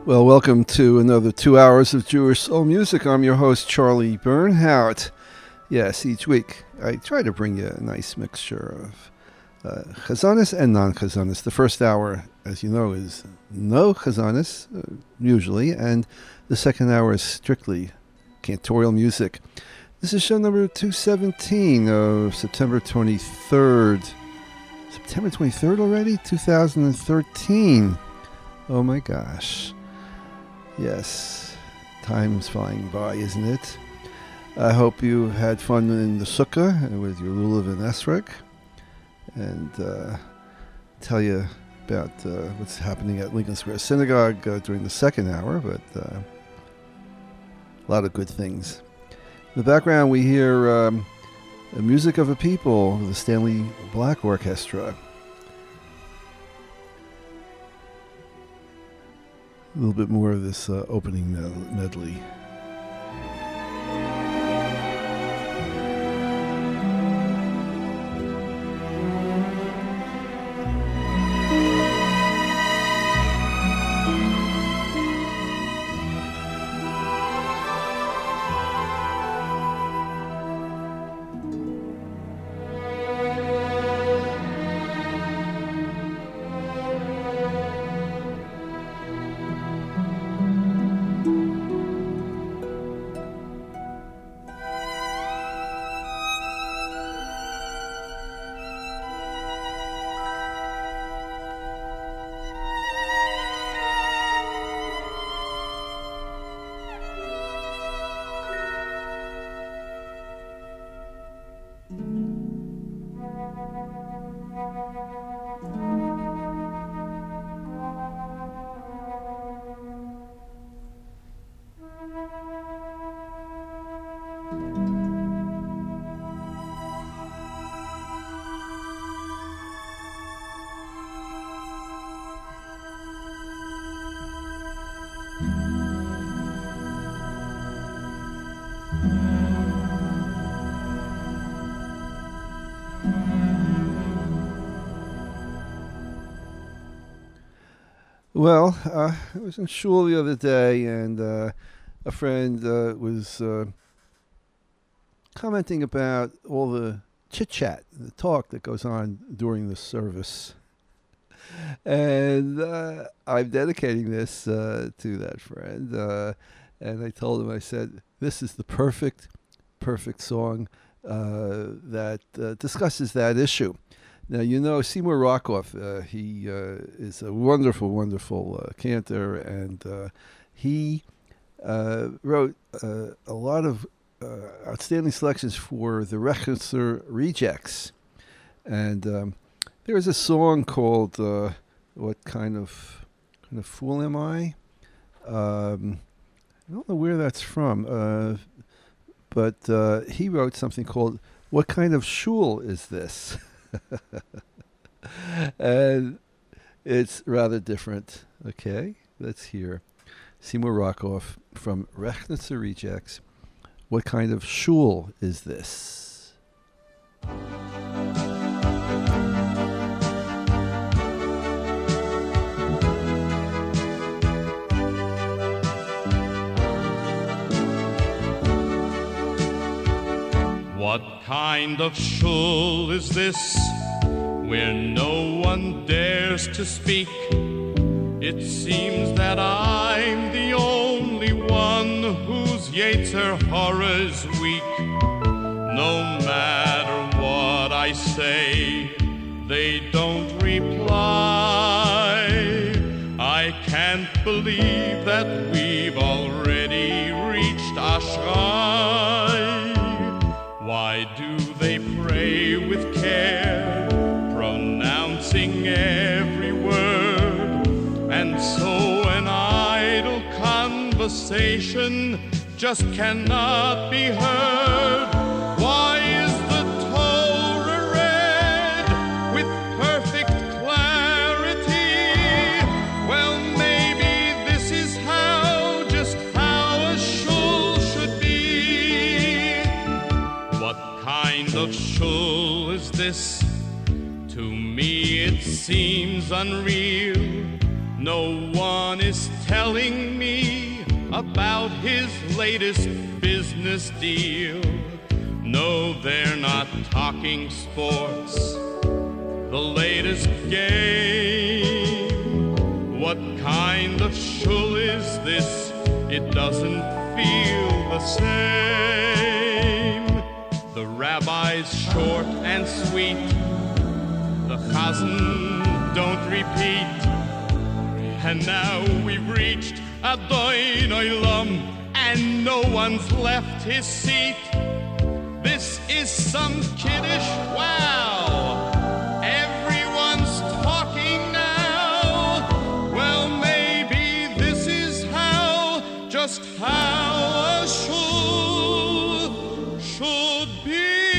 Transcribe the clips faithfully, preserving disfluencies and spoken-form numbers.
Well, welcome to another two hours of Jewish soul music. I'm your host, Charlie Bernhout. Yes, each week I try to bring you a nice mixture of uh, chazanis and non-chazanis. The first hour, as you know, is no chazanis, uh, usually, and the second hour is strictly cantorial music. This is show number two seventeen of September twenty-third. September twenty-third already? two thousand thirteen. Oh my gosh. Yes, time's flying by, isn't it? I hope you had fun in the sukkah with your lulav and esrog, and uh, tell you about uh, what's happening at Lincoln Square Synagogue uh, during the second hour, but uh, a lot of good things. In the background, we hear um, the music of a people, the Stanley Black Orchestra. A little bit more of this uh, opening medley. Well, uh, I was in shul the other day, and uh, a friend uh, was uh, commenting about all the chit-chat, the talk that goes on during the service. And uh, I'm dedicating this uh, to that friend. Uh, and I told him, I said, this is the perfect, perfect song uh, that uh, discusses that issue. Now, you know, Seymour Rockoff, uh, he uh, is a wonderful, wonderful uh, cantor, and uh, he uh, wrote uh, a lot of uh, outstanding selections for the Rechnitzer Rejects. And um, there is a song called uh, What Kind of Kind of Fool Am I? Um, I don't know where that's from, uh, but uh, he wrote something called What Kind of Shul Is This? And it's rather different. Okay, let's hear Seymour Rockoff from Rechnitzer Rejects. What kind of shul is this? What kind of shul is this, where no one dares to speak? It seems that I'm the only one whose Yetzer Hara is weak. No matter what I say, they don't reply. I can't believe that we've already reached Ashrai. Why do they pray with care, pronouncing every word, and so an idle conversation just cannot be heard? Why is the Torah read with perfect clarity? Well, maybe this is how, just how a shul should be. What kind of shul is this? To me it seems unreal. No one is telling me about his latest business deal. No, they're not talking sports, the latest game. What kind of shul is this? It doesn't feel the same. The rabbi's short and sweet, the chazan don't repeat. And now we've reached Adon Olam, and no one's left his seat. This is some kiddish wow. Everyone's talking now. Well, maybe this is how, just how a shul should be.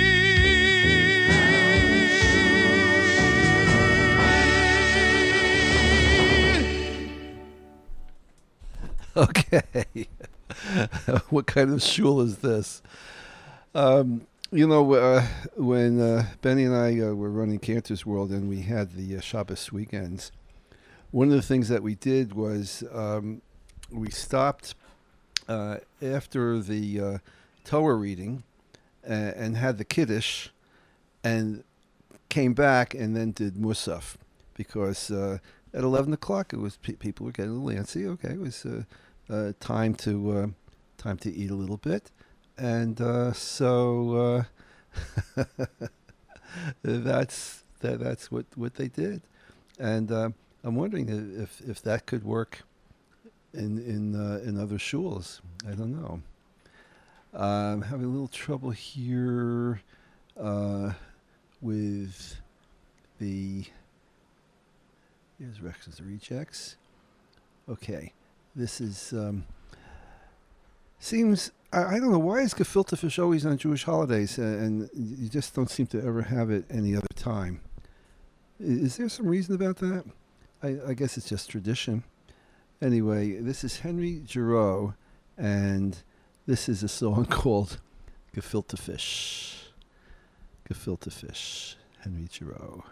Okay. What kind of shul is this? Um, you know, uh, when uh, Benny and I uh, were running Cantor's World and we had the uh, Shabbos weekends, one of the things that we did was um, we stopped uh, after the uh, Torah reading and, and had the Kiddush and came back and then did Musaf because uh, at eleven o'clock it was pe- people were getting a little antsy. Okay, it was uh, uh, time to uh, time to eat a little bit. And uh, so uh, that's that, that's what, what they did, and uh, I'm wondering if if that could work in in uh, in other shuls. I don't know. I'm having a little trouble here uh, with the here's Rex's rejects. Okay, this is um, seems. I don't know, why is gefilte fish always on Jewish holidays, uh, and you just don't seem to ever have it any other time? Is there some reason about that? I, I guess it's just tradition. Anyway, this is Henry Giroux, and this is a song called Gefilte Fish. Gefilte Fish, Henry Giroux.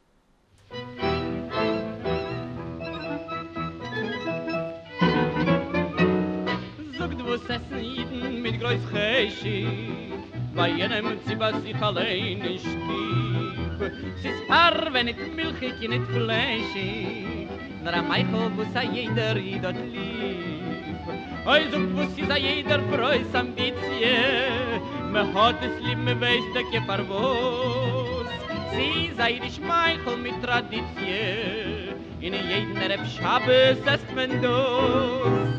Mit groß Cheshi, bei jenem Ziba sich allein nicht stieb. Sis par, wenn it milchig in it fleischig, nur am Eichel, wo sa jeder idot lieb. Oi, so wo si sa jeder freus ambitie, me hat es lieb, me weiß da ke parvos. Si sei dich Meichel mit Traditie, in jeden Reb Shabbos est men dos.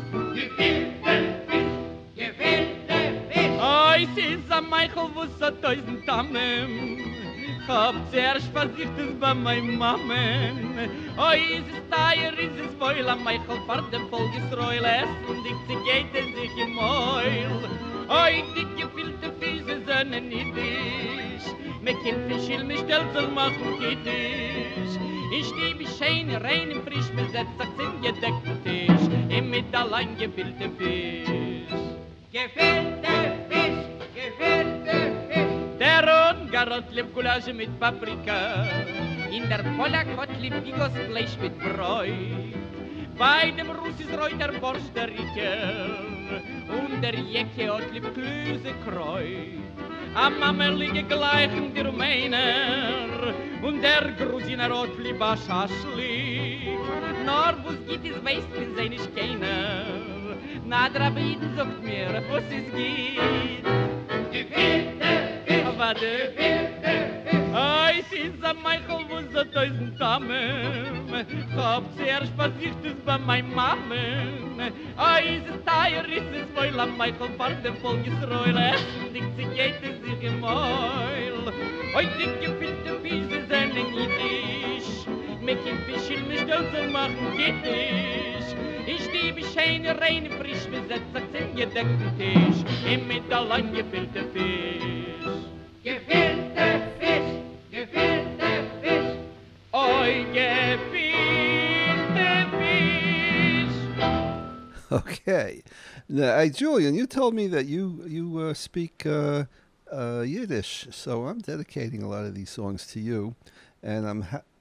Oi, sie ist am Meichel, wo es hat tausend Tammen. Hab zuerst versicht es bei meinem Mammen. Oi, ist es teuer, ist es wohl am Meichel, fahrt dem Volk Israel essen, dick sie geht es sich im Meul. Oi, dick gefüllte Füße sind niedisch. Me kind Fischil, me Stelzel machen Kiddisch. Ich stehe wie schön, rein im frisch besetzt, sagt in gedeckten Tisch, im mit allein gefüllte Fisch. Gefüllte Fisch, gefüllte Fisch. Der Rodengarot liebt Gulasch mit Paprika, in der Polak hat liebt Bigos Fleisch mit Bräu. Bei dem Russ ist Reu der Borsch der Riker, und der Jecke hat liebt Klüse Kreu. Am Mammelige gleichen die Rumäner, und der Grusiner hat liebt Schaschlik. Nor wo's geht, es weiß, wenn sie nicht keiner. Na, der Rabiden sagt mir, was es geht. Gefilte Fisch, aber der gefilte Fisch. Oi, es ist am Meichel, wo es hat tausend Tammen. Hab zuerst versicht es bei meinem Mammen. Oi, es ist teuer, ist es wohl am Meichel, fahrt dem Volk Israel essen, dick sie geht es sich im Meul. Oi, die gefilte Fische sind in Jiddisch. Mit dem Fischl, mit Stelzel machen Kiddisch. Ich stehe wie schöne, reine, frisch besetzt, sagt in gedeckten Tisch, im mit allein gefüllte Fisch. Gefüllte Fisch, gefüllte Fisch, oi, gefüllte Fisch. Okay. Now, hey, Julian, you told me that you, you uh, speak uh, uh, Yiddish, so I'm dedicating a lot of these songs to you, and I'm ha-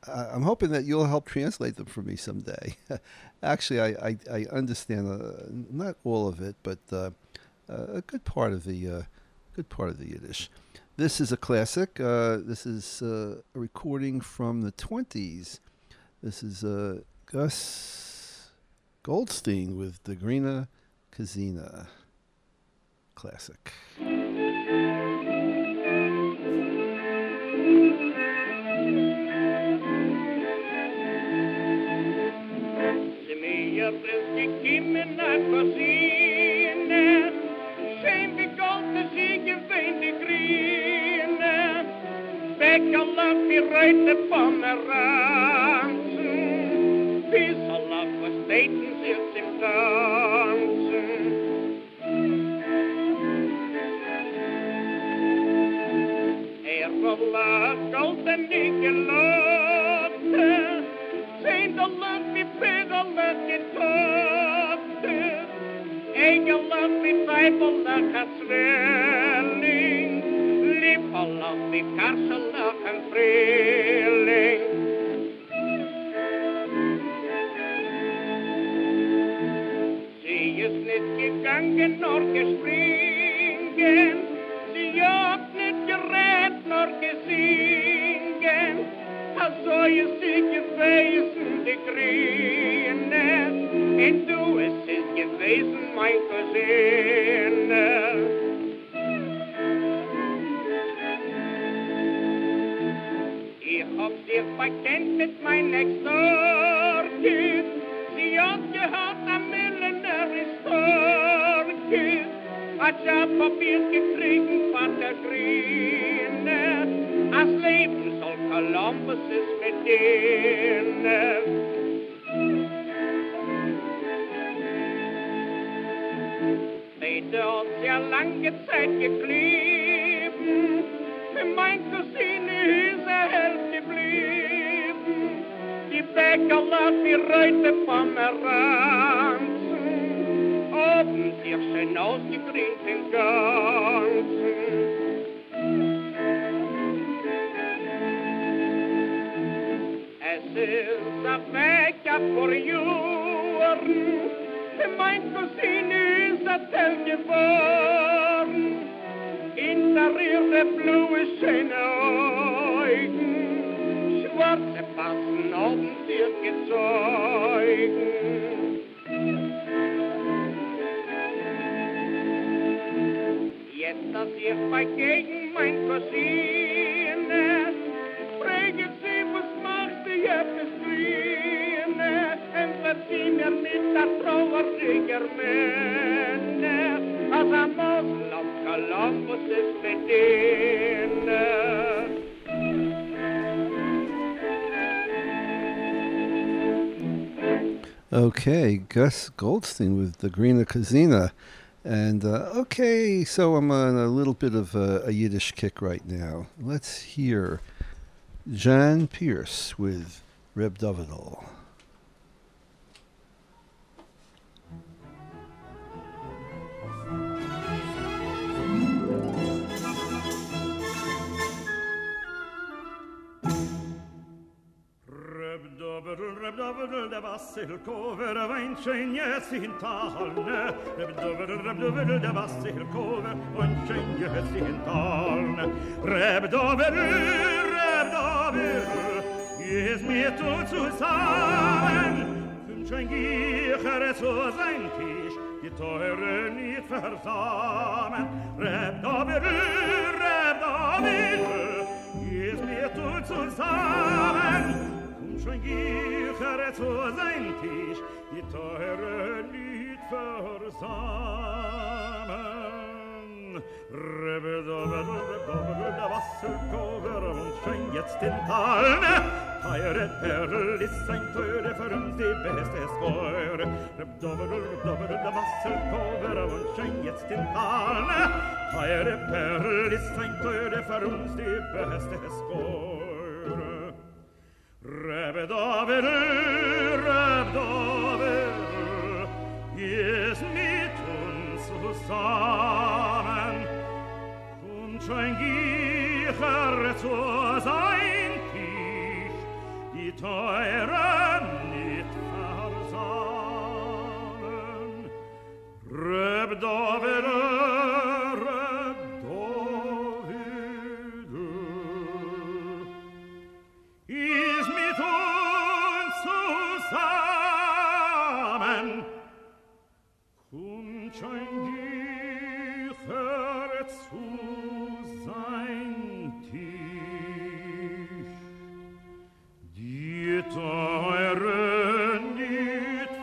I'm hoping that you'll help translate them for me someday. Actually, I, I, I understand uh, not all of it, but uh, uh, a good part of the uh, good part of the Yiddish. This is a classic. Uh, this is uh, a recording from the twenties. This is uh, Gus Goldstein with the Grina Kazina. Classic. Gekommen nach Rosine, schön wie Gold, dass sie gewähnt die Grüne, Bäckerlauf wie Reute Pomeranzen, bis Allah versteten sich im Tanzen. Er verlag Gold und nicht gelotte, zijn de lucht die pedalen getote, eigen lucht die twijfelen gaat zwelling, liefelijk die karselig en vreeling. Sie is niet gegangen nor gespringen, sie hat niet gered nor gesingen, so is sie gewesen, die Grüne, und du es ist gewesen, mein Cousine. Ich hab sie verkennt mit mein Ex-Dorkid, sie hat gehabt am Millionär-Storkid, hat ja Papier gekriegt von der Grüne, als Leben soll Columbus ist mit denen. Beide hat sehr lange Zeit geklebt, für mein Cousine ist er hell geblieben. Die Bäcker lag die Reute Pomeranzen, oben sich schön ausgekriegt den Ganzen. Es ist ein Bäcker vor Jahren, mein Cousine ist ein Teil geworden, in der ihre blaue schöne Augen, schwarze Passen oben dir gezeugen. Jetzt, dass ich vergegen mein Cousine, frage sie, was macht die etwas Grüne, und verzieh mir mit der trauriger Männer, als am Mosen auf Columbus ist bedient. Okay, Gus Goldstein with the Grina Kazina. And, uh, okay, so I'm on a little bit of a, a Yiddish kick right now. Let's hear Jan Pierce with Reb Davidol. Reb Davidol, der Wassilkover, weint schön jetzt in Talne. Reb Davidol, Reb Davidol, der Wassilkover, weint schön jetzt in Talne. Reb Davidol, Reb Davidol, ist mir zu zusammen. Fünf schön Gichere zu sein Tisch, die Teure nicht versammen. Reb Davidol, Reb Davidol, ist mir zu zusammen. Schon gichere zu sein Tisch, die Teure nicht versammen. Rebe, dobe, dobe, dobe, der Wasserkover und schon jetzt in Talne. Teure Perl ist ein Teure für uns die beste Skor. Rebe, dobe, dobe, der Wasserkover und schon jetzt in Talne. Teure Perl ist ein Teure für uns die beste Skor. Rebe Davidol, Reb Davidol, ist mit uns zusammen und schon gichere zu sein Tisch, ist mit uns zusammen. Kommt schon Güter zu sein Tisch, die teure nicht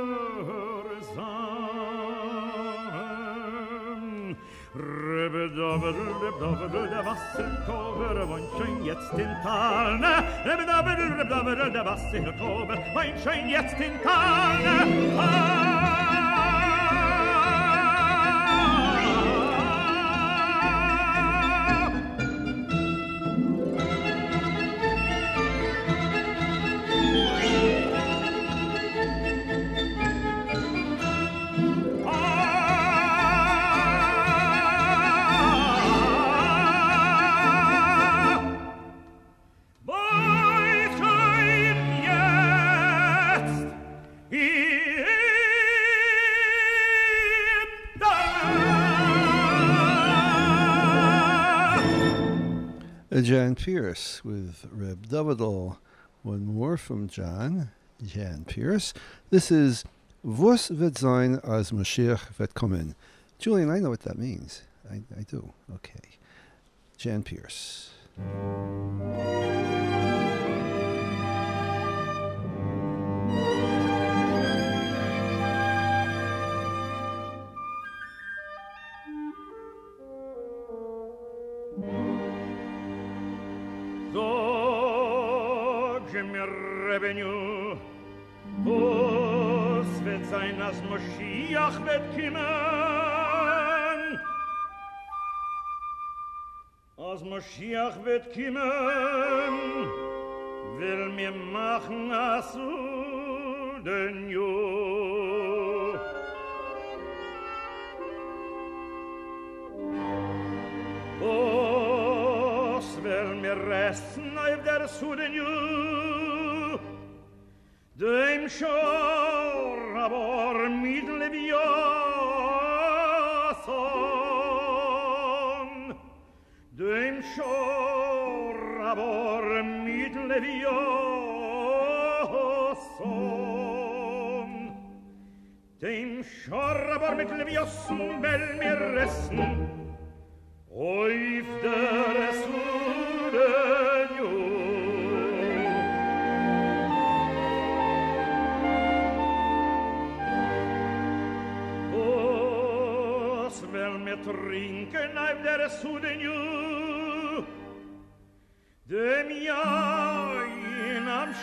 versahen. Rebedabedel, der Wasserkober wohnt schon jetzt in Talne. Rebedabedel, der Wasserkober wohnt schon jetzt in Talne. Jan Pierce with Reb Davidel. One more from John, Jan Pierce. This is Vos vet sein as Mashiach vet kommen. Julian, I know what that means. I, I do. Okay. Jan Pierce. Revenue, was wird sein, als Moschiach wird kommen? Als Moschiach wird kommen, will mir machen, als den Juh. Was will mir resten auf der Sudenjuh? Dem Schor aber mit Leviathan, dem Schor aber mit Leviathan, dem Schor aber mit Leviathan will mir resten, auf der Sudenjuh. Trinken auf der Sudenjuh, dem Jain am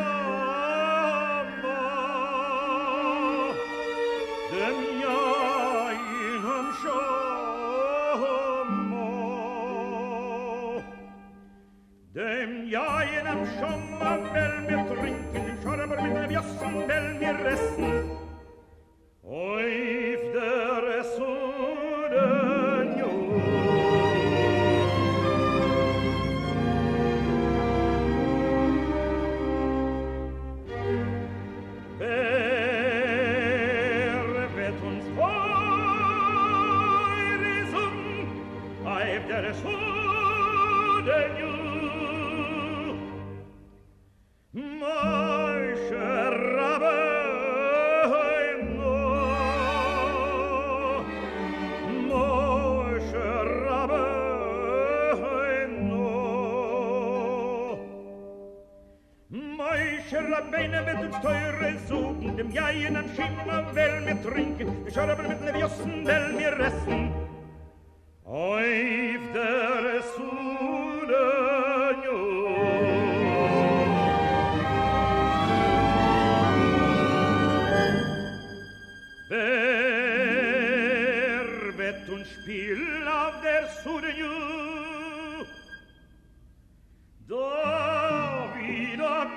Shama, dem Jain am Shama, dem Jain am Shama will mir trinken, dem Schorber mit dem Jassen will mir resten, auf der Sudenjuh. Rabbeine wird uns teure suchen, dem Jaien am Schimmer will mir trinken, ich schau aber mit Leviossen will mir resten. Auf der Sudenjuh. Wer wird uns spielen auf der Sudenjuh? David am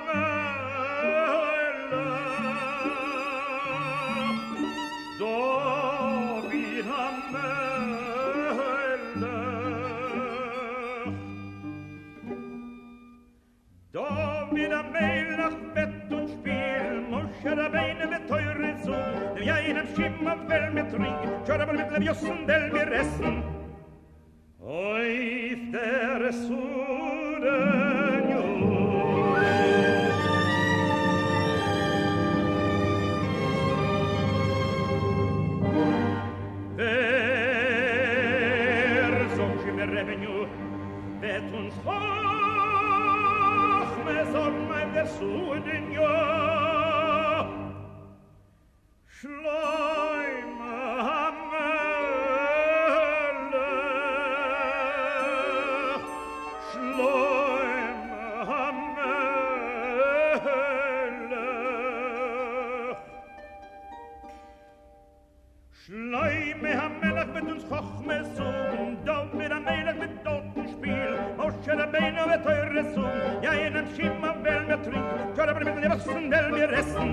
Rabbeine mit teure Sohn, der Jain am Schimmer will mir trinken, schau aber mit Leviossen will mir essen. Auf der Sudenjuh. vet uns hoch me soll mein der Suden ja Schleim hamele Schleim hamele Schleim hamele mit uns hoch me sogen da mit der Meile mit Toten spiel Moschere Beine mit teure Sung ja in einem Schimmer will mir trinken Körper mit den Wassen will mir essen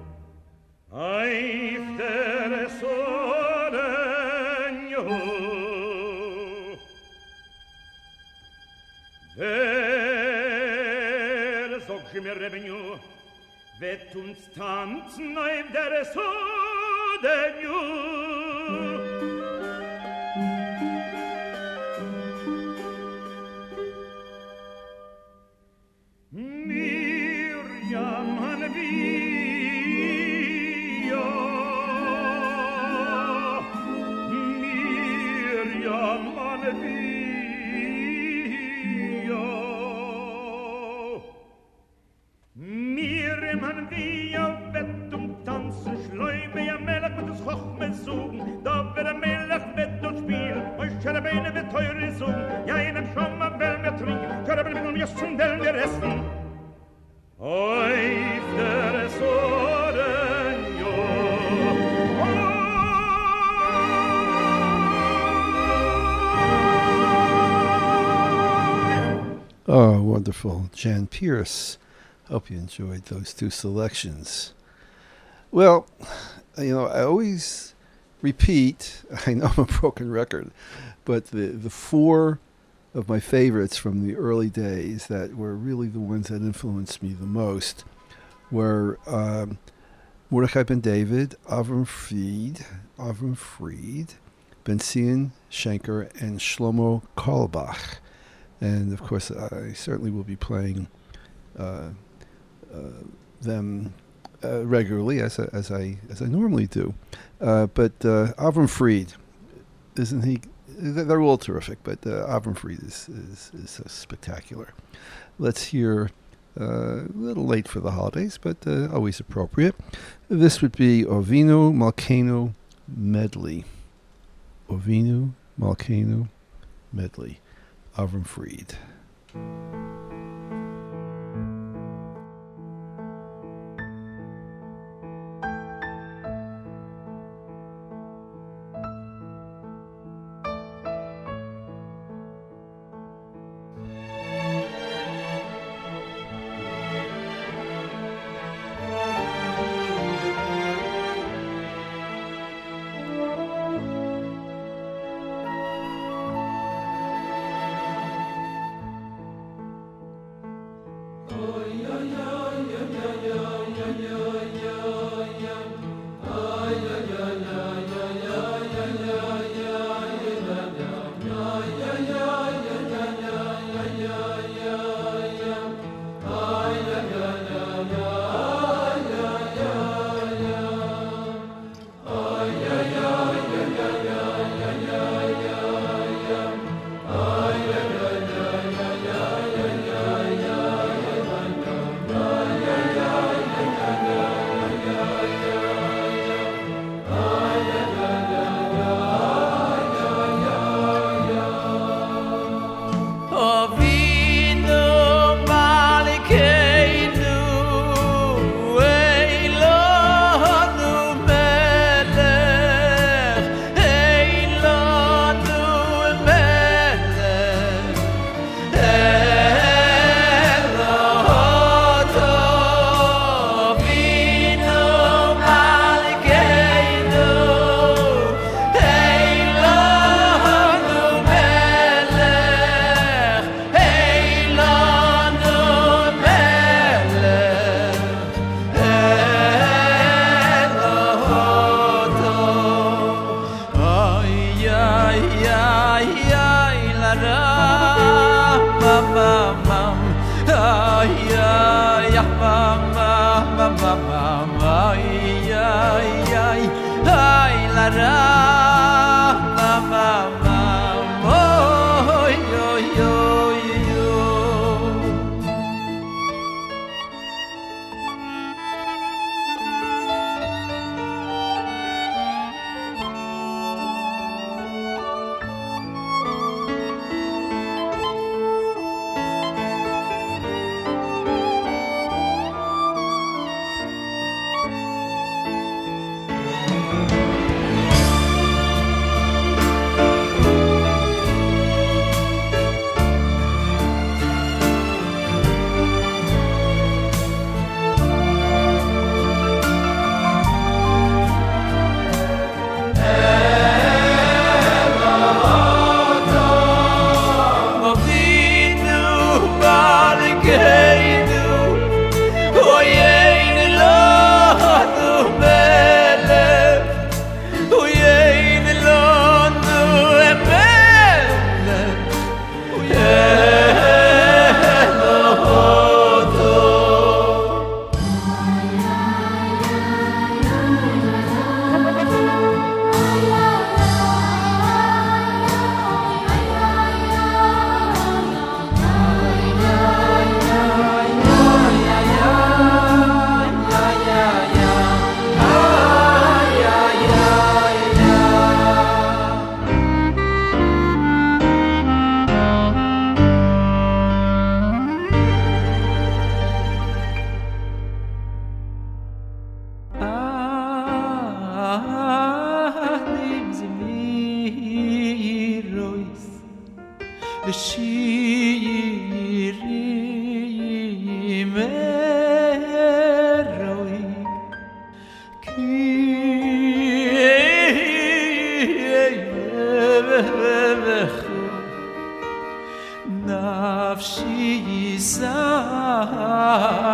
Eif der Sorenjo Wer sog sie mir Revenue Wett uns tanzen Eif der Sorenjo Miriam an via Miriam an via Miriam an via Wett und tanzen Schleume ja Melech mit uns Chochme suchen Da wird der Melech Wett und Spiel Und schere Beine wird teure Sung Ja in einem Schammer will wir trinken Körper mit dem Jussen will wir essen Oif der Sorenjo Oh, wonderful. Jan Pierce. Hope you enjoyed those two selections. Well, you know, I always repeat, I know I'm a broken record, but the, the four of my favorites from the early days that were really the ones that influenced me the most were um, Mordechai Ben David, Avram Fried, Avram Fried, Ben Zion Shenker, and Shlomo Carlebach. And of course, I certainly will be playing uh, uh, them uh, regularly, as I, as I as I normally do. Uh, but uh, Avram Fried, isn't he? They're all terrific, but uh, Avram Fried is is, is so spectacular. Let's hear uh, a little late for the holidays, but uh, always appropriate. This would be Ovinu Malkeinu Medley. Ovinu Malkeinu Medley. Avram Fried. Ra, ma, ma, ma, oh, yo, yo,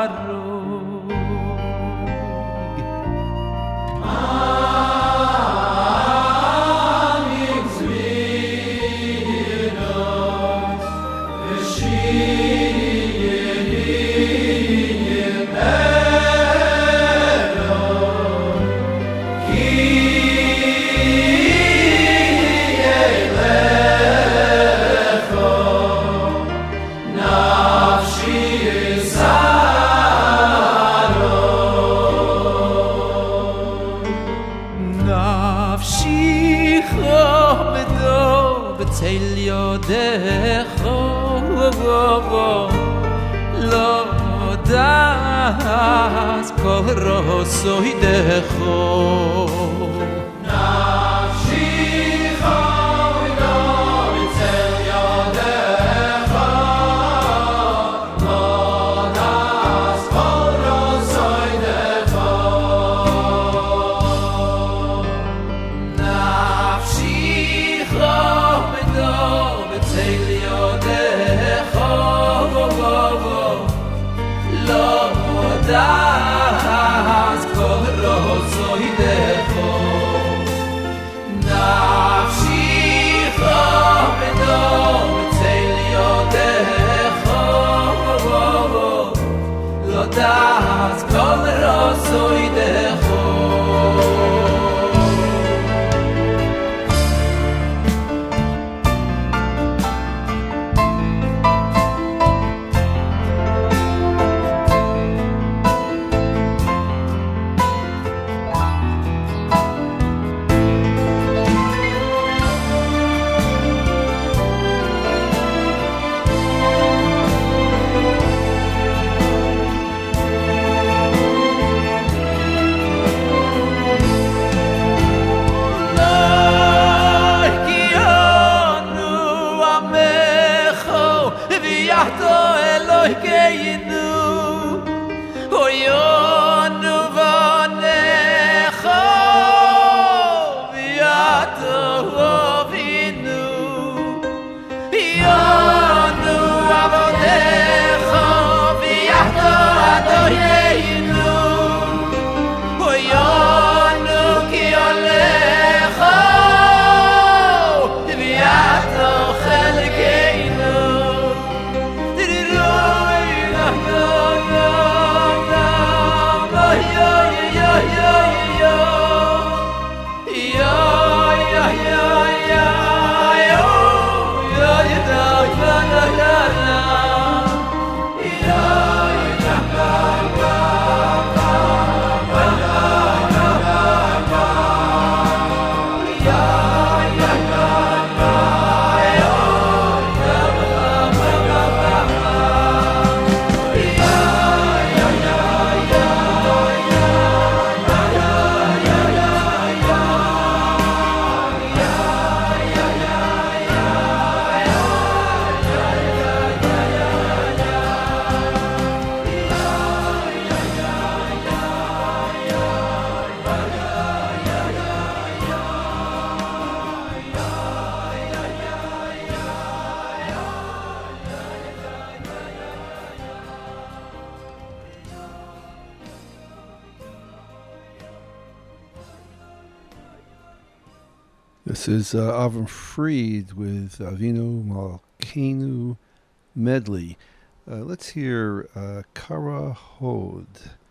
This is uh, Avram Fried with Avinu Malkeinu medley. Uh, let's hear uh, Kara Hod,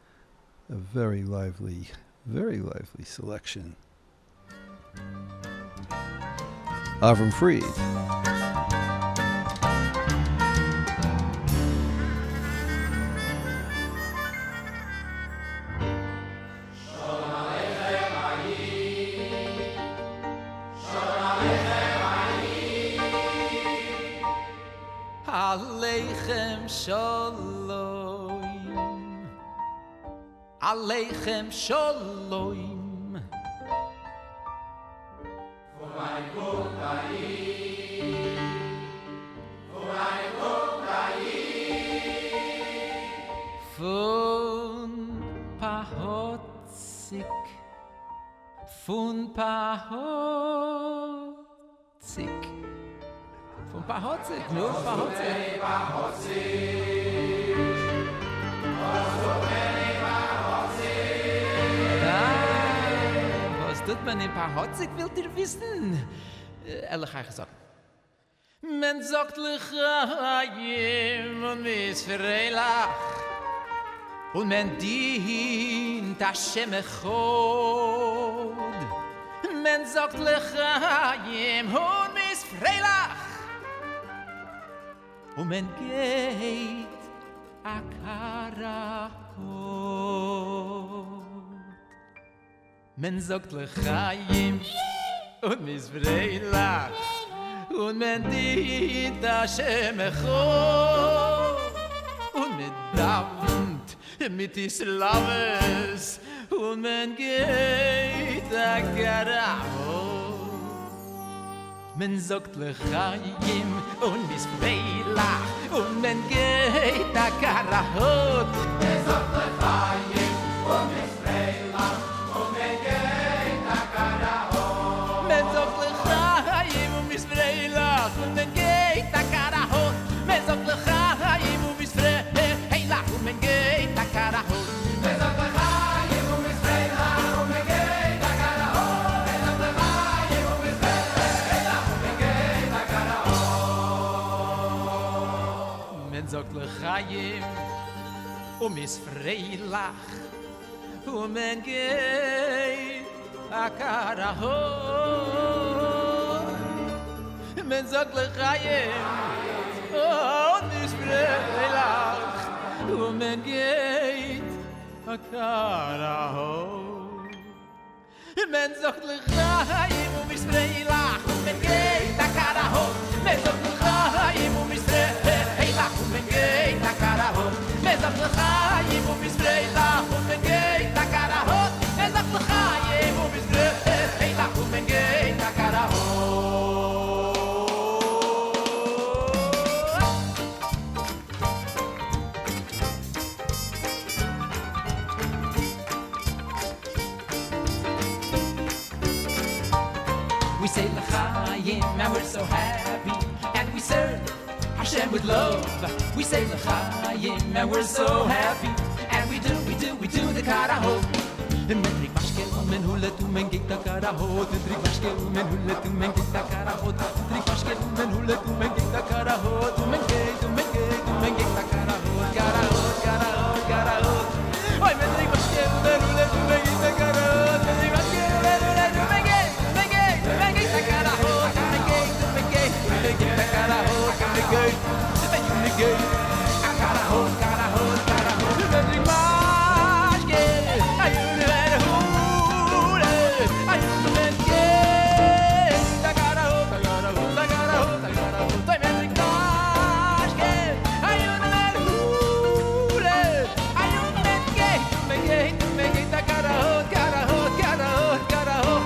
a very lively, very lively selection. Avram Fried. Aleichem shalom, Aleichem shalom. For my Kodayi, for my Kodayi, Fun pahotzik, Fun pahotzik. Von Pahotzik, nur Pahotzik. Was tut man in Pahotzig, wollt ihr wissen? Ehrlich gesagt. Men sagt l'chaim und mis freilach und men dient Hashem echod. Men sagt l'chaim und mis freilach und men geht a karahot. Men sagt l'chaim und mis freilach und men dient Hashem echod und men davnt mit Islames und men geht a karahot. Men sagt l'chaim und mis freilach und men geht a karahot. Men sagt l'chaim und mis freilach und men geht a karahot. Men sagt l'chaim und mis freilach und men geht a karahot. Men sagt l'chaim und mis freilach und men geht a karahot. Men sagt l'chaim und mis freilach und men geht a karahot. Men sagt l'chaim und mis freilach und men geht a karahot. Men sagt l'chaim und mis freilach und men geht a karahot. Men sagt l'chaim und mis freilach und men geht a karahot. Men sagt l'chaim und mis freilach und men geht a karahot. Men sagt l'chaim und mis freilach und men geht a karahot. Men sagt l'chaim und mis freilach und men geht a karahot. Men sagt l'chaim und mis freilach und men geht a karahot. We say l'chaim and we're so happy and we serve Hashem with love. We say l'chaim and we're so happy and we do, we do, we do the karahot. Men trik mashkel men hulet u men git a karahot. Trik mashkel men hulet u men git a karahot. Trik mashkel men hulet u men git a karahot. Men git u men git u men git a karahot. Karahot, karahot, karahot. Oy men trik mashkel men hulet u men git a karahot. Trik mashkel men hulet u men git, men git, men git a karahot. Men git, men git, men git a karahot. Men git, men git a karahot, karahot, karahot. Men trik mashkel ayun ver hule ayun men git a karahot, karahot, karahot, karahot. Oy men trik mashkel ayun ver hule ayun men git, men git, men git a karahot, karahot, karahot, karahot.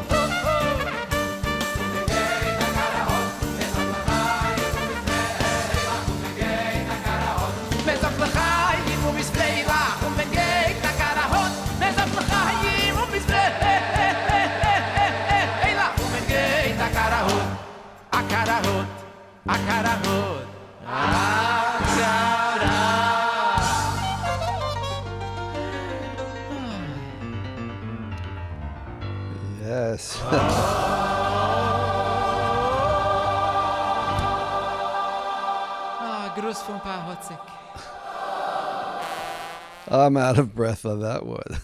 Men sagt l'chaim und mis freilach und men geht a karahot. Men sagt l'chaim und mis freilach und men geht a karahot. A karahot, a karahot, a karahot. Yes. Ah, Gruß von Pahotzig. I'm out of breath on that one.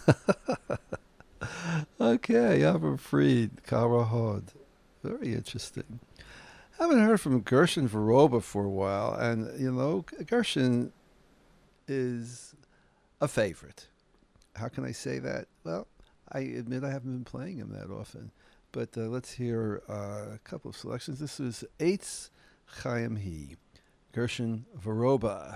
Okay, Avram Fried, Karahod. Very interesting. Haven't heard from Gershon Veroba for a while, and you know, Gershon is a favorite. How can I say that? Well, I admit I haven't been playing him that often, but uh, let's hear uh, a couple of selections. This is Eitz Chaim He, Gershon Veroba.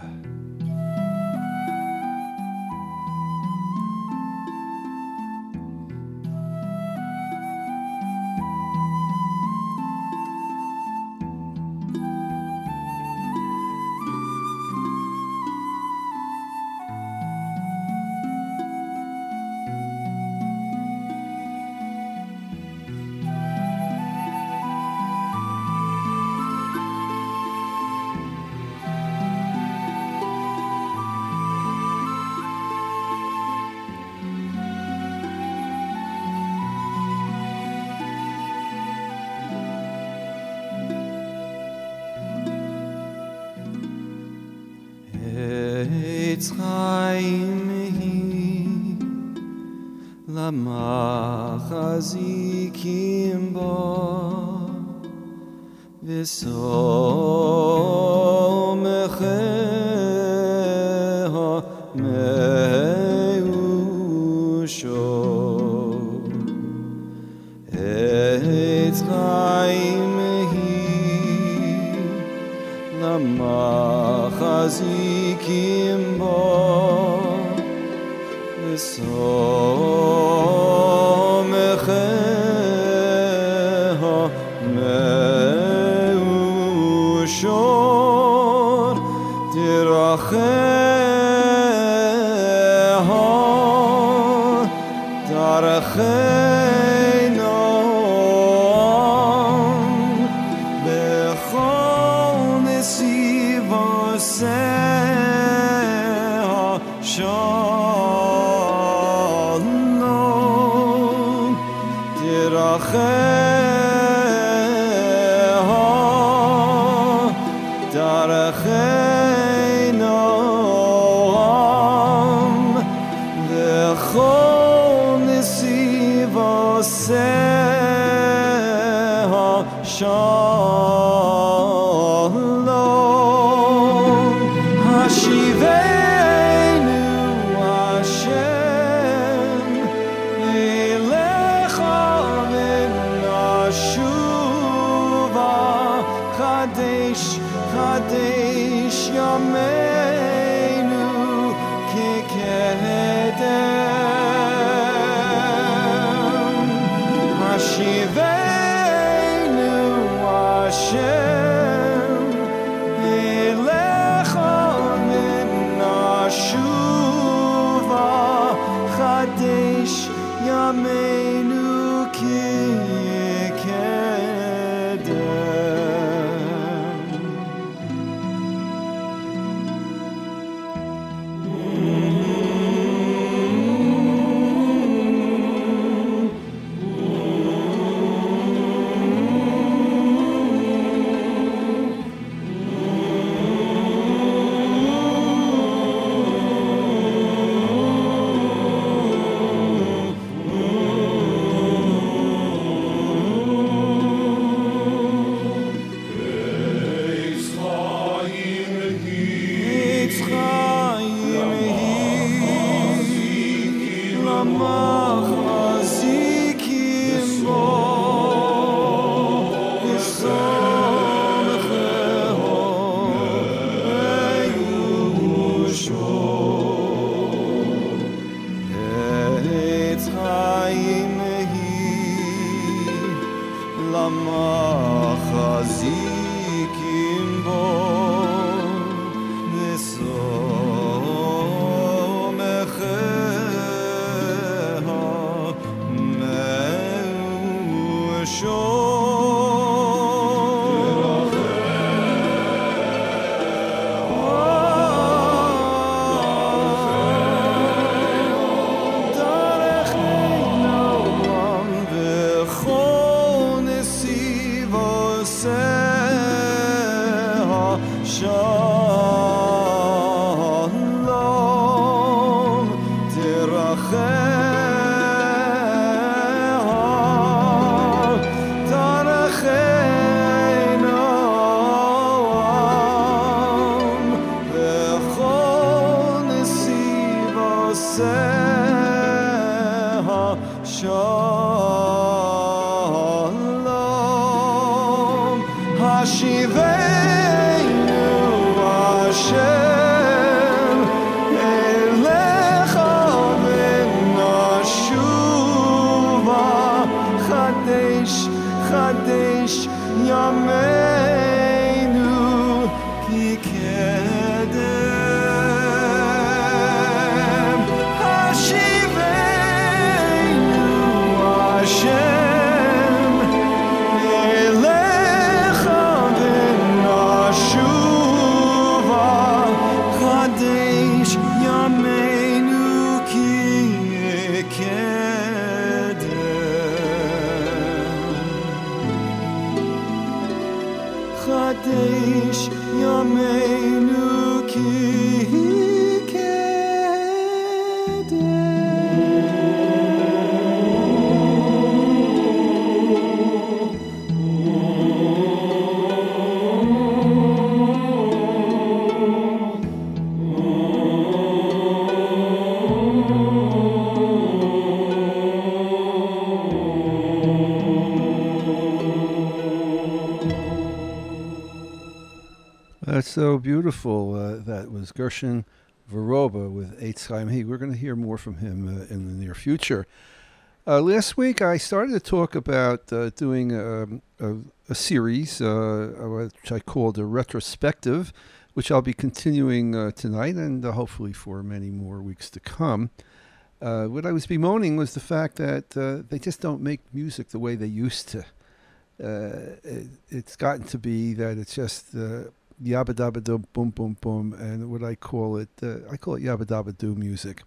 Eitz Chaim hi Lamachazikim bo V'somecheha meusho Eitz Chaim hi Lamachazikim bo V'somecheha meushor Tiracheha Taracheino Bechol nesivoseha Shalom Tiracheha Taracheino Bechol nesivoseha Shalom Hashivenu Hashem Elecha v'nashuva Chadesh Chadesh Yameinu Kikedem Hashivenu Hashem Elecha v'nashuva Chadesh Yameinu Eitz Chaim hi Lamachazikim bo V'somecheha meushor Eitz Chaim hi Lamachazikim bo Shalom Tiracheha Taracheino V'chol nesivoseha Shalom Hashivenu Hashem Elecha v'nashuva Chadesh Chadesh Yameinu Kikedem Hashivenu Hashem So beautiful. Uh, that was Gershon Veroba with Eitz Chaim. Hey, we're going to hear more from him uh, in the near future. Uh, last week, I started to talk about uh, doing um, a, a series, uh, which I called a retrospective, which I'll be continuing uh, tonight and uh, hopefully for many more weeks to come. Uh, what I was bemoaning was the fact that uh, they just don't make music the way they used to. Uh, it, it's gotten to be that it's just uh, yabba dabba do, boom boom boom, and what I call it, uh, I call it yabba dabba do music.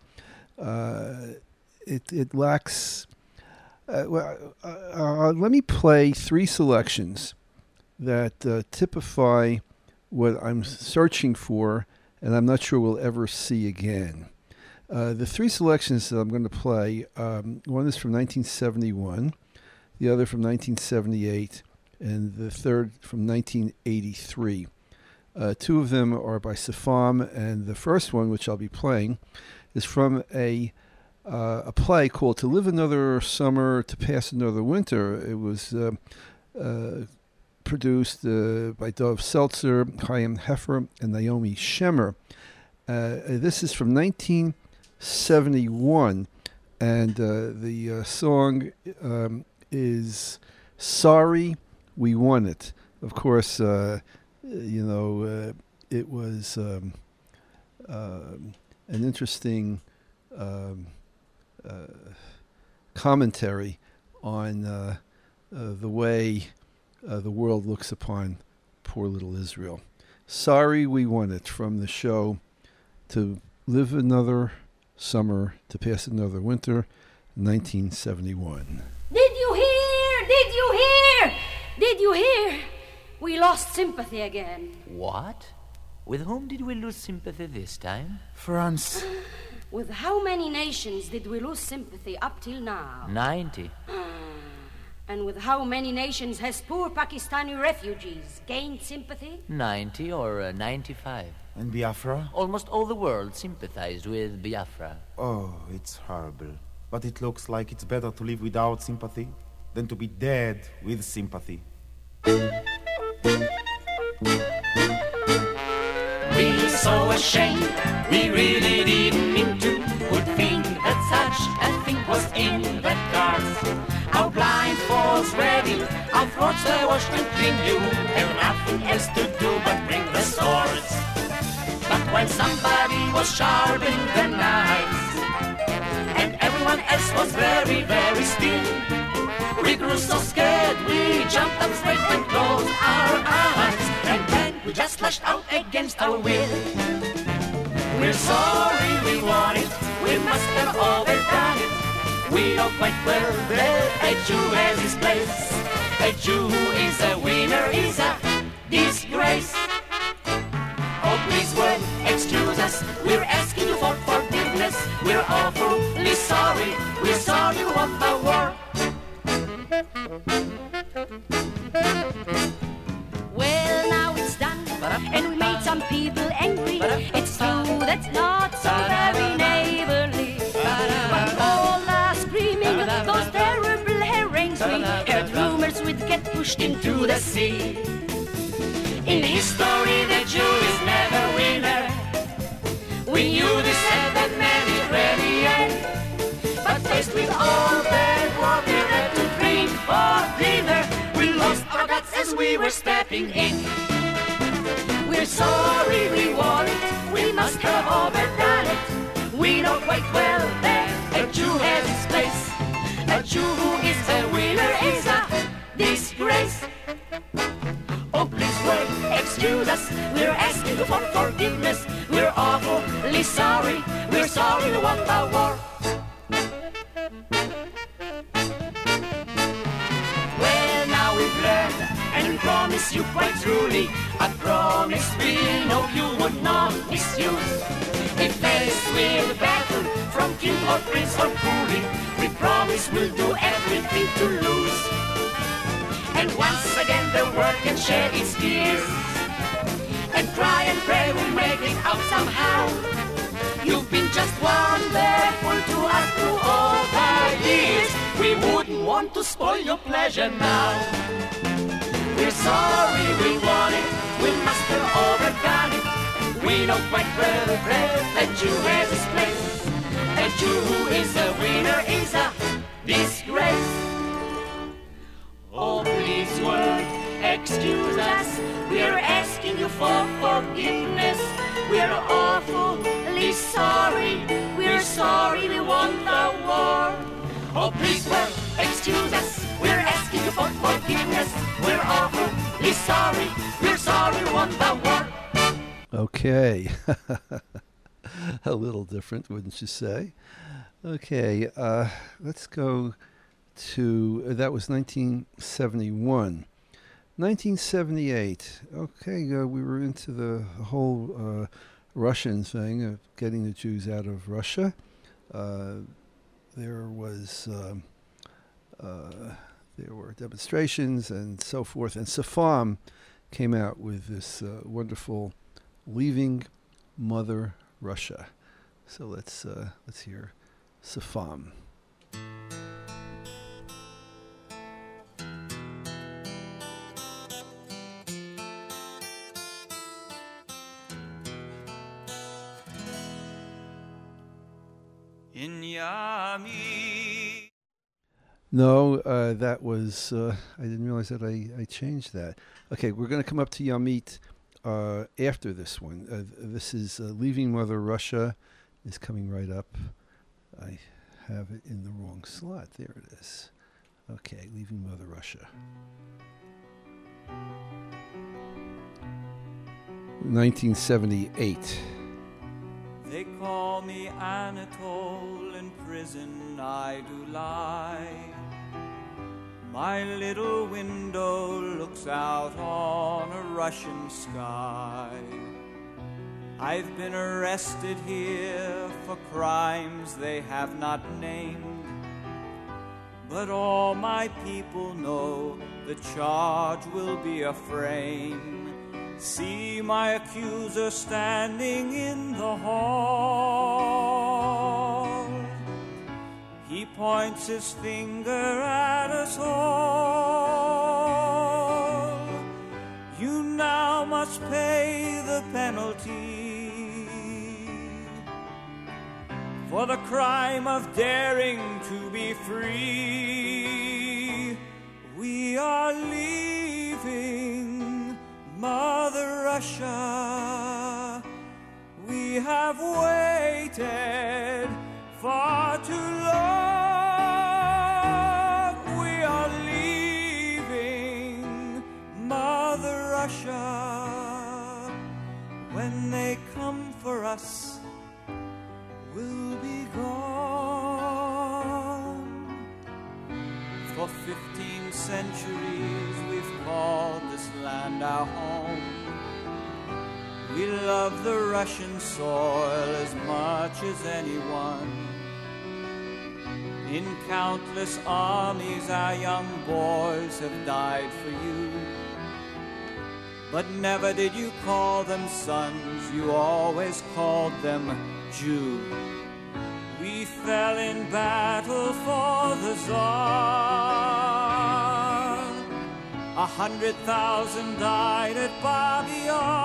Uh, it it lacks. Uh, well, uh, uh, let me play three selections that uh, typify what I'm searching for, and I'm not sure we'll ever see again. Uh, the three selections that I'm going to play, um, one is from nineteen seventy-one, the other from nineteen seventy-eight, and the third from nineteen eighty-three. Uh, two of them are by Safam, and the first one, which I'll be playing, is from a uh, a play called To Live Another Summer, To Pass Another Winter. It was uh, uh, produced uh, by Dov Seltzer, Chaim Heffer, and Naomi Shemer. Uh, this is from nineteen seventy-one, and uh, the uh, song um, is Sorry We Won It. Of course, uh, you know, uh, it was um, uh, an interesting um, uh, commentary on uh, uh, the way uh, the world looks upon poor little Israel. Sorry We Won It, from the show To Live Another Summer, To Pass Another Winter, nineteen seventy-one. Did you hear? Did you hear? Did you hear? We lost sympathy again. What? With whom did we lose sympathy this time? France. With how many nations did we lose sympathy up till now? Ninety. And with how many nations has poor Pakistani refugees gained sympathy? Ninety or uh, ninety-five. And Biafra? Almost all the world sympathized with Biafra. Oh, it's horrible. But it looks like it's better to live without sympathy than to be dead with sympathy. We're so ashamed, we really didn't mean to. Would think that such a thing was in the cards. Our blindfolds ready, our throats were washed and clean. You have nothing else to do but bring the swords. But when somebody was sharpening the knives, and everyone else was very, very still, we grew so scared, we jumped up straight and closed our eyes, and then we just lashed out against our will. We're sorry we won it, we must have overdone it. We know quite well that a Jew has his place. A Jew who is a winner is a disgrace. Oh, please, well, excuse us, we're asking you for forgiveness. We're awfully sorry, we're sorry we won the war. Well, now it's done, and we made some people angry. It's true, that's not so very neighborly. But all are screaming those terrible herrings. We heard rumors we'd get pushed into the sea. In history, the Jew is never winner. We knew this at that many ready end. But faced with all that what we had to drink for dinner, we lost our guts as we were stepping in. We're sorry we won it, we must have overdone it. We know quite well that a Jew has his place. A Jew who is a winner is a disgrace. Oh, please, wait, excuse us, we're asking you for forgiveness. We're awfully sorry, we're sorry we won the war. Well, now we've learned, and we promise you quite truly, I promise we know you would not misuse. If faced with a battle from king or prince or coolie, we promise we'll do everything to lose. And once again the world can shed its tears, and cry and pray we'll make it out somehow. You've been just wonderful to us through all the years. We wouldn't want to spoil your pleasure now. We're sorry we want it, we must have overgone it. We know quite well that Jew has his place. A Jew who is a winner is a disgrace. Oh, please, word, excuse us. We're asking you for forgiveness. We're awfully sorry. We're sorry we won the war. Oh, please, word, excuse us. We're asking you for forgiveness. We're awfully sorry. We're sorry we won the war. Okay. A little different, wouldn't you say? Okay, uh, let's go to, uh, that was nineteen seventy-one. nineteen seventy-eight, okay, uh, we were into the whole uh, Russian thing of getting the Jews out of Russia. Uh, there was, um, uh, there were demonstrations and so forth, and Safam came out with this uh, wonderful Leaving Mother Russia. So let's uh, let's hear Safam. In Yami. No, uh, that was, uh, I didn't realize that I, I changed that. Okay, we're going to come up to Yamit uh, after this one. Uh, this is uh, Leaving Mother Russia is coming right up. I have it in the wrong slot. There it is. Okay, Leaving Mother Russia. nineteen seventy-eight. They call me Anatole, in prison I do lie. My little window looks out on a Russian sky. I've been arrested here for crimes they have not named, but all my people know the charge will be a frame. See my accuser standing in the hall. He points his finger at us all. You now must pay the penalty for the crime of daring to be free. We are leaving Mother Russia. We have waited far too long. We are leaving Mother Russia. When they come for us, we'll be gone. For fifteen centuries we've called this land our home. We love the Russian soil as much as anyone. In countless armies our young boys have died for you, but never did you call them sons, you always called them Jew. We fell in battle for the Tsar. A hundred thousand died at Babi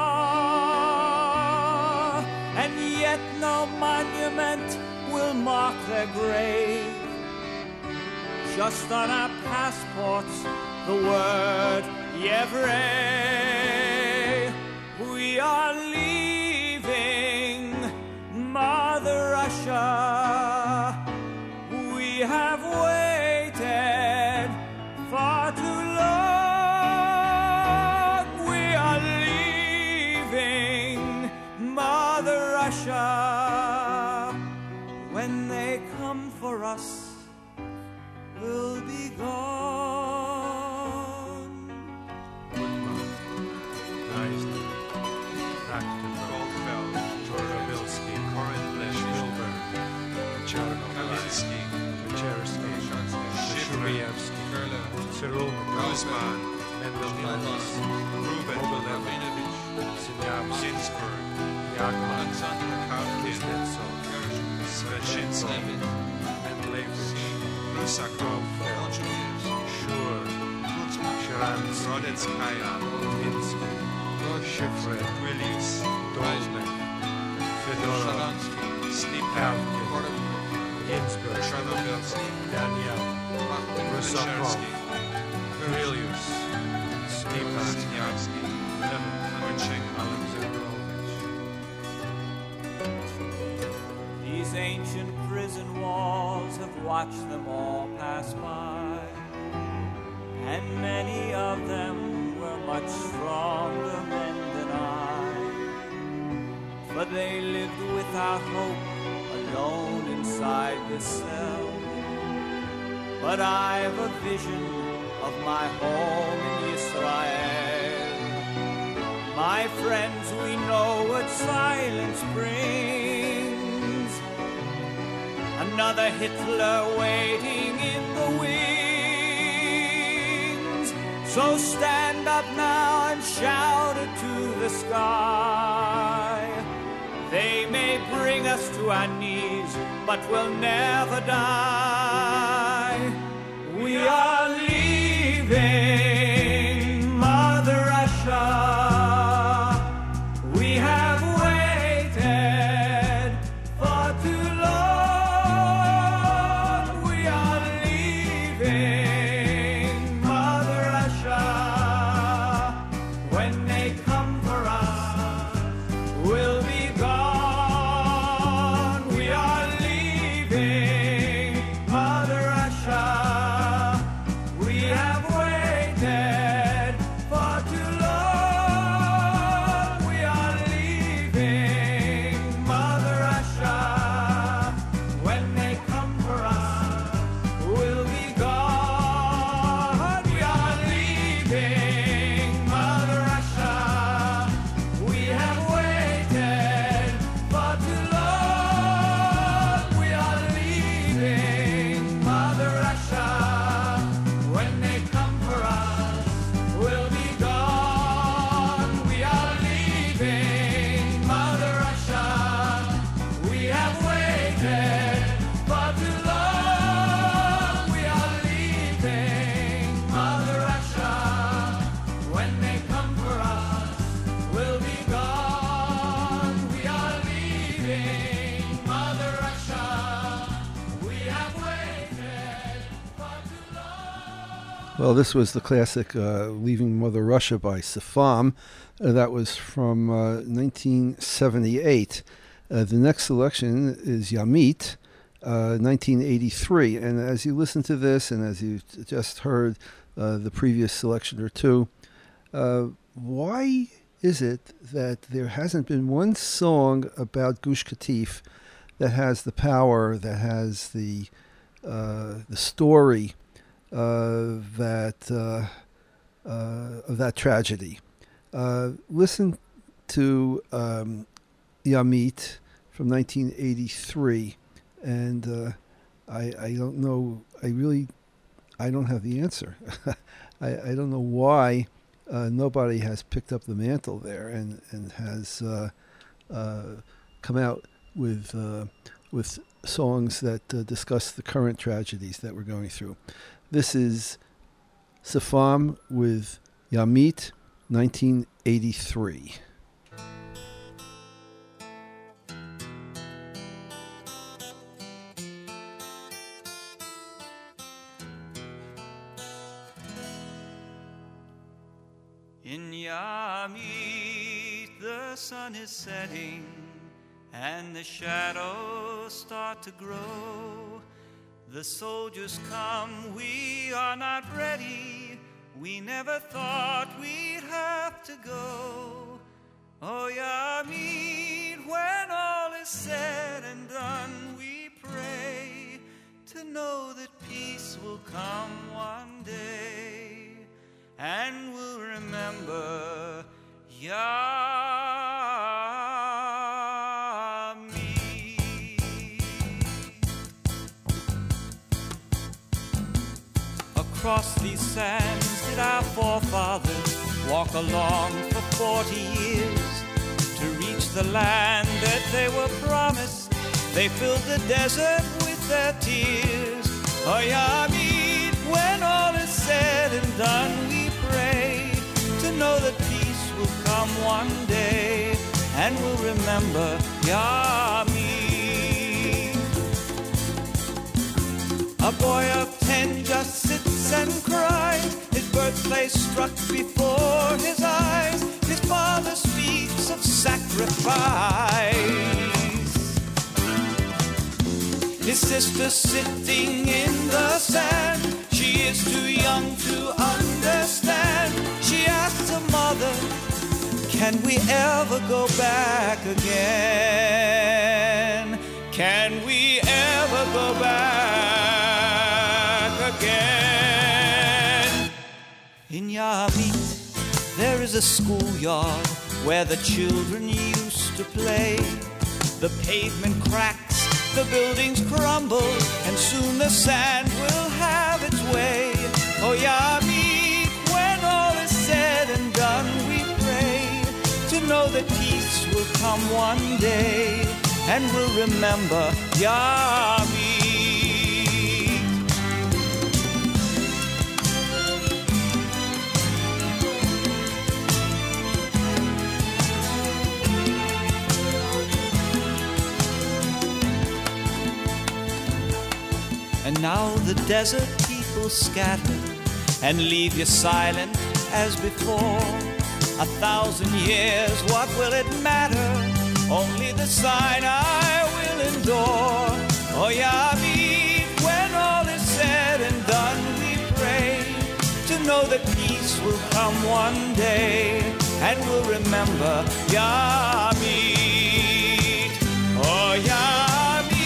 Yar, and yet no monument will mark their grave. Just on our passports, the word Yevrei. We are leaving Mother Russia. We have waited far too long. We are leaving Mother Russia. When they come for us, we'll be gone. Woodman, Geisler, Tractor, Goldfeld, Torabilski, Corin Blesh, Wilbur, Kalinsky, Kaczerski, Shivrievsky, Cyril, Grossman, Mendel, Ruben, Rabinovich, Zinsberg, Yakov, Alexander Kavkin, Sveshinsky, Mendlevich, Rusakov, Shur, Sharansky, Beledskaya, Minsk, Shifre, Willis, Dolzner, Fedorov, Slipavkin, Ginsburg, Chernobyl, Daniel, Rusakov, Kurilius, Stepan, Snyavsky, Lemon, Wojciech, Alexandrovich. These ancient prison walls have watched them all pass by, and many of them were much stronger men than I. For they lived without hope, alone inside this cell. But I've a vision of my home in Israel. My friends, we know what silence brings. Another Hitler waiting in the wings. So stand up now and shout it to the sky. They may bring us to our knees, but we'll never die. We are leaving Mother Russia. We have waited for too long. We are leaving Mother Russia. When they come for us, we'll be gone. We are leaving Mother Russia. We have waited for too long. We are leaving Mother Russia. When they come for us, we'll be gone. We are leaving Mother Russia. We have waited for too long. We are leaving Mother Russia. When they come for us, we'll be gone. We are leaving Mother Russia. We have waited for too long. We are leaving Mother Russia. When they come for us, we'll be gone. We are leaving Mother Russia. We have waited for too long. Well, this was the classic uh, Leaving Mother Russia by Safam. Uh, that was from uh, nineteen seventy-eight. Uh, the next selection is Yamit, uh, nineteen eighty-three. And as you listen to this, and as you just heard uh, the previous selection or two, uh, why is it that there hasn't been one song about Gush Katif that has the power, that has the uh, the story uh, that uh, uh, of that tragedy? Uh, listen to um, Yamit from nineteen eighty-three, and uh, I, I don't know, I really, I don't have the answer. I, I don't know why uh, nobody has picked up the mantle there and, and has uh, uh, come out with, uh, with songs that uh, discuss the current tragedies that we're going through. This is Safam with Yamit, nineteen eighty-three. In Yamit, the sun is setting and the shadows start to grow. The soldiers come, we are not ready. We never thought we'd have to go. Oh, Yamit, when all is said and done, we pray to know that peace will come one day, and we'll remember Yamit. Across these sands did our forefathers walk along for forty years to reach the land that they were promised. They filled the desert with their tears. Oh, Yamit, when all is said and done, we pray know that peace will come one day, and we'll remember Yami. A boy of ten just sits and cries, his birthplace struck before his eyes. His father speaks of sacrifice. His sister sitting in the sand, she is too young to understand. She asks her mother, can we ever go back again? Can we ever go back again? In Yamit, there is a schoolyard where the children used to play. The pavement cracks, the buildings crumble, and soon the sand will have its way. Oh, Yami, when all is said and done, we pray to know that peace will come one day, and we'll remember Yami. And now the desert people scatter and leave you silent as before. A thousand years, what will it matter? Only the sign I will endure. Oh, Yami, when all is said and done, we pray to know that peace will come one day, and we'll remember Yami. Oh, Yami.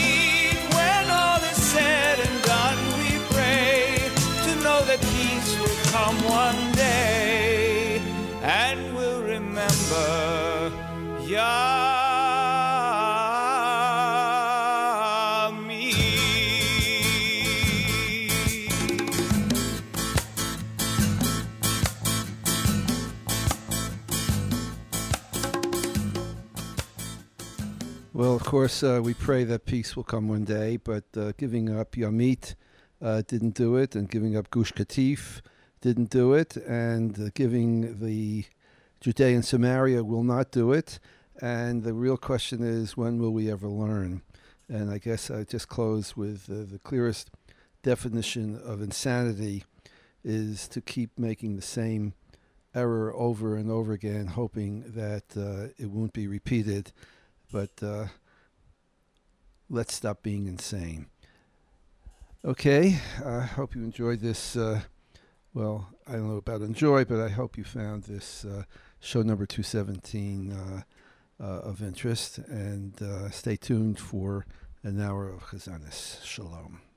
That peace will come one day, and we'll remember Yami. Well, of course, uh, we pray that peace will come one day, but uh, giving up Yamit Uh, didn't do it, and giving up Gush Katif didn't do it, and uh, giving the Judea and Samaria will not do it. And the real question is, when will we ever learn? And I guess I just close with uh, the clearest definition of insanity is to keep making the same error over and over again, hoping that uh, it won't be repeated. But uh, let's stop being insane. Okay, I hope you enjoyed this. Uh, well, I don't know about enjoy, but I hope you found this uh, show number two seventeen uh, uh, of interest. And uh, stay tuned for an hour of Chazanis. Shalom.